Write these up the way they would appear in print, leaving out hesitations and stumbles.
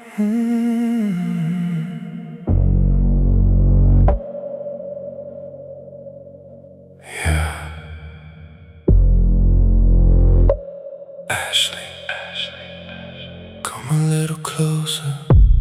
Yeah. Ashley, come a little closer.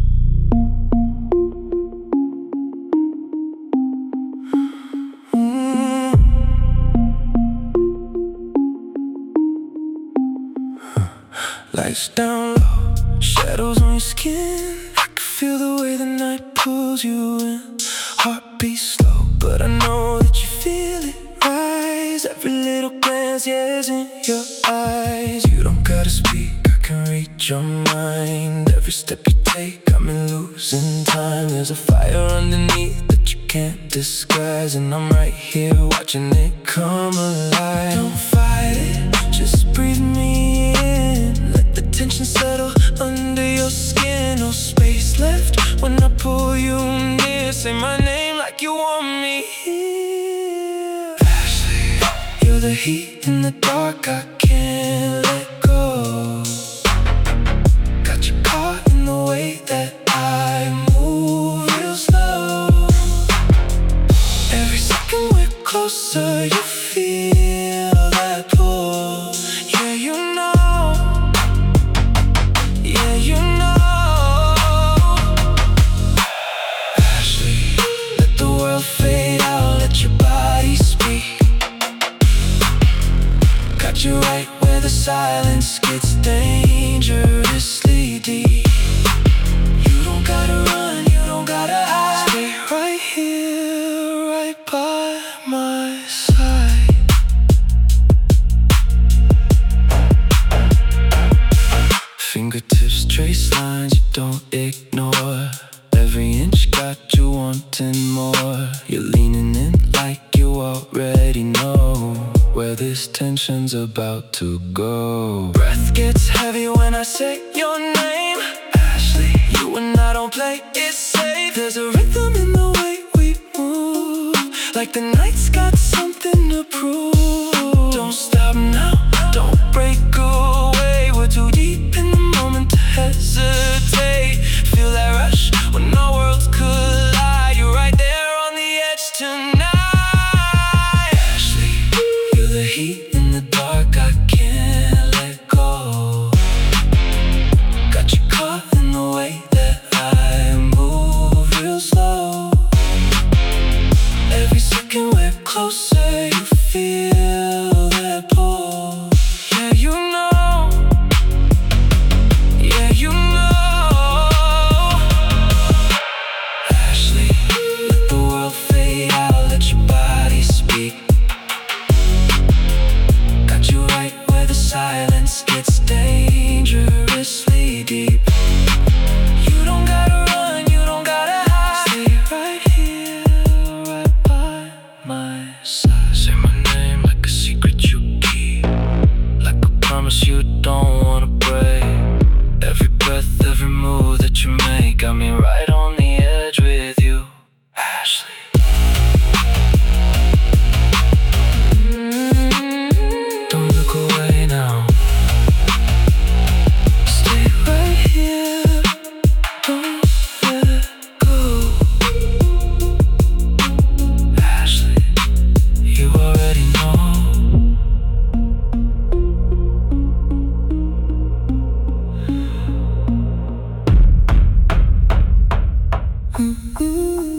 Lights down low, shadows on your skin. I can feel the way the night pulls you in. Heartbeat slow, but I know that you feel it rise. Every little glance, yeah, is in your eyes. You don't gotta speak, I can read your mind. Every step you take, got me losing time. There's a fire underneath that you can't disguise, and I'm right here watching it come alive. Don't fight it, just breathe me in. Let the tension settle under your skin. No space left when I pull you near. Say my name like you want me here. Ashley, you're the heat in the dark, I can't let go. Got you caught in the way that I move real slow. Every second we're closer, you feel that pull. Yeah, you know. Yeah, you know. Ashley, let the world fade out, let your body speak. Got you right where the silence gets dangerously deep. You don't gotta run, you don't gotta hide. Stay right here, right by my side. Fingertips trace lines you don't ignore. Every inch got you wanting more. You're leaning in like you already know where this tension's about to go. Breath gets heavy when I say your name. Ashley, you and I don't play it safe. There's a rhythm in the way we move, like the night's got something to prove. Don't stop now, don't break away. We're too deep in the moment to hesitate. Feel that rush when our worlds collide. You're right there on the edge tonight. Ashley, you're the heat in the dark, I can't let go. Got you caught in the way that I move real slow. Every second we're closer, you feel that pull. Yeah, you know. Yeah, you know. Ashley, let the world fade out, let your body speak. Got you right where the silence gets dangerously deep. You don't gotta run, you don't gotta hide. Stay right here, right by my side. Say my name like a secret you keep, like a promise you don't wanna break. Every breath, every move that you make got me right on the edge with you, Ashley. Don't look away now. Stay right here, don't let go. Ashley, you already know. Mm-hmm.